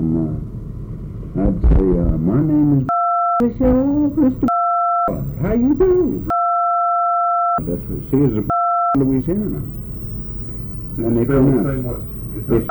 and I'd say, my name is They say, oh, Mr. How you do? That's what, see, it's a Louisiana. And they come out. It's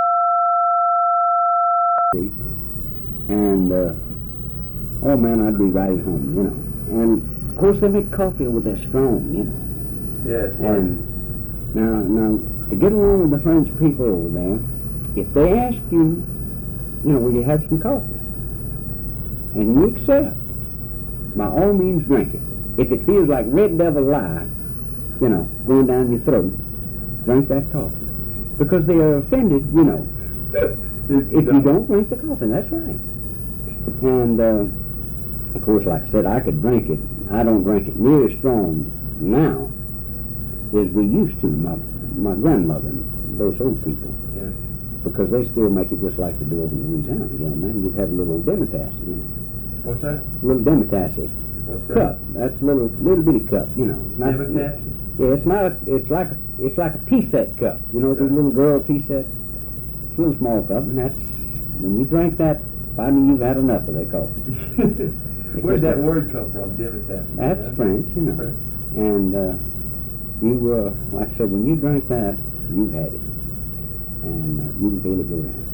and, oh man, I'd be right at home, you know. And, of course, they make coffee over there strong, you know. Yes. And now, to get along with the French people over there, if they ask you, you know, will you have some coffee? And you accept, by all means drink it. If it feels like Red Devil Lye, you know, going down your throat, drink that coffee. Because they are offended, you know, if you don't drink the coffee. That's right. And, of course, like I said, I could drink it. I don't drink it near as strong now as we used to, my grandmother and those old people. Yeah. Because they still make it just like they do over in Louisiana, you know, man. You'd have a little demitasse, you know. What's that? A little demitasse. What's that? Cup. That's a little bitty cup, you know. Demitasse? Yeah, it's not. It's like a tea set cup. You know, the little girl tea set. It's a little small cup, and that's when you drink that. Finally, you've had enough of that coffee. Where'd that word come from? Demitasse. That's French, you know. French. And you, like I said, when you drink that, you've had it, and you can feel it go down.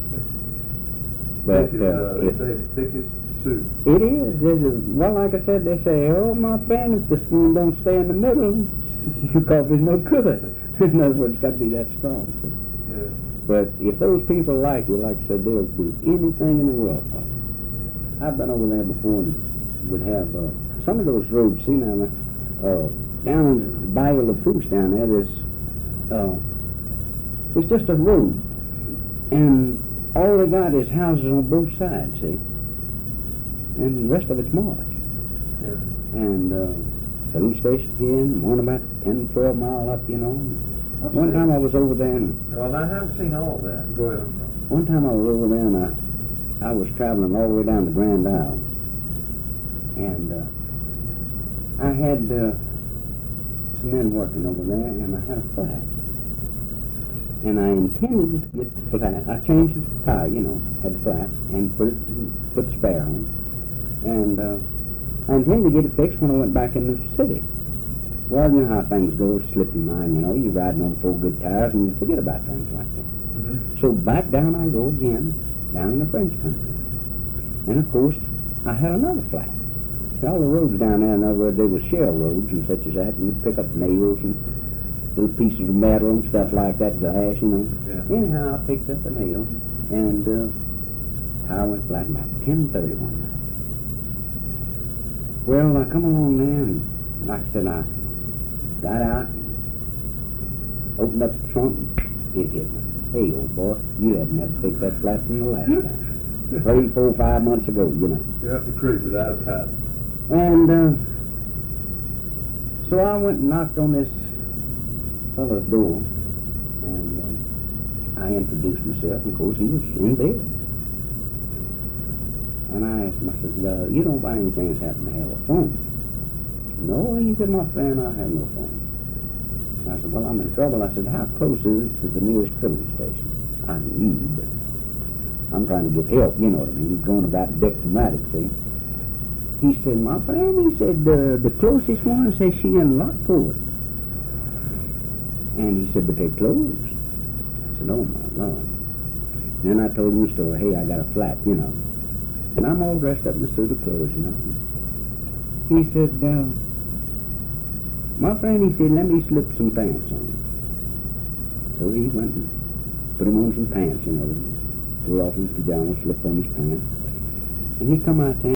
But they say it's thick as soup. It is. Well, like I said, they say, oh, my friend, if the spoon don't stay in the middle, your coffee's no good. In other words, it's got to be that strong. See? Yeah. But if those people like you, like I said, they'll do anything in the world for you. I've been over there before and would have some of those roads, see now, down in the Bayou Lafourche down there, it's just a road. And all they got is houses on both sides, see? And the rest of it's marsh. Yeah. And filling station here, and one about 10, 12 mile up, you know. One time I was over there, and Well, I haven't seen all that. Go ahead. one time I was over there, and I was traveling all the way down to Grand Isle, and I had some men working over there, and I had a flat, and I intended to get the flat. I changed the tire, you know, had the flat, and put the spare on, and I intended to get it fixed when I went back in the city. Well, you know how things go, slip your mind, you know, you're riding on 4 good tires and you forget about things like that. Mm-hmm. So back down I go again, down in the French country. And of course, I had another flat. See, all the roads down there, in other words, they were shell roads and such as that, and you'd pick up nails and little pieces of metal and stuff like that, glass, you know. Yeah. Anyhow, I picked up a nail, and tire went flat about 10:30 one night. Well, I come along there, and like I said, I got out, and opened up the trunk, and it hit me. Hey, old boy, you had never fixed that flat from the last time. 3, 4, 5 months ago, you know. You're up the creek without a paddle. And so I went and knocked on this fellow's door, and I introduced myself, and of course he was in bed. And I asked him, I said, you don't by any chance happen to have a phone? No, he said, my friend, I have no phone. I said, well, I'm in trouble. I said, how close is it to the nearest filling station? I knew, but I'm trying to get help, you know what I mean, going about diplomatic, see? He said, my friend, he said, the closest one says she in Lockport. And he said, but they're closed. I said, oh, my Lord. And then I told him the story, hey, I got a flat, you know. And I'm all dressed up in a suit of clothes, you know. He said, my friend, he said, let me slip some pants on. So he went and put him on some pants, you know. Pulled off his pajamas, slipped on his pants. And he come out there.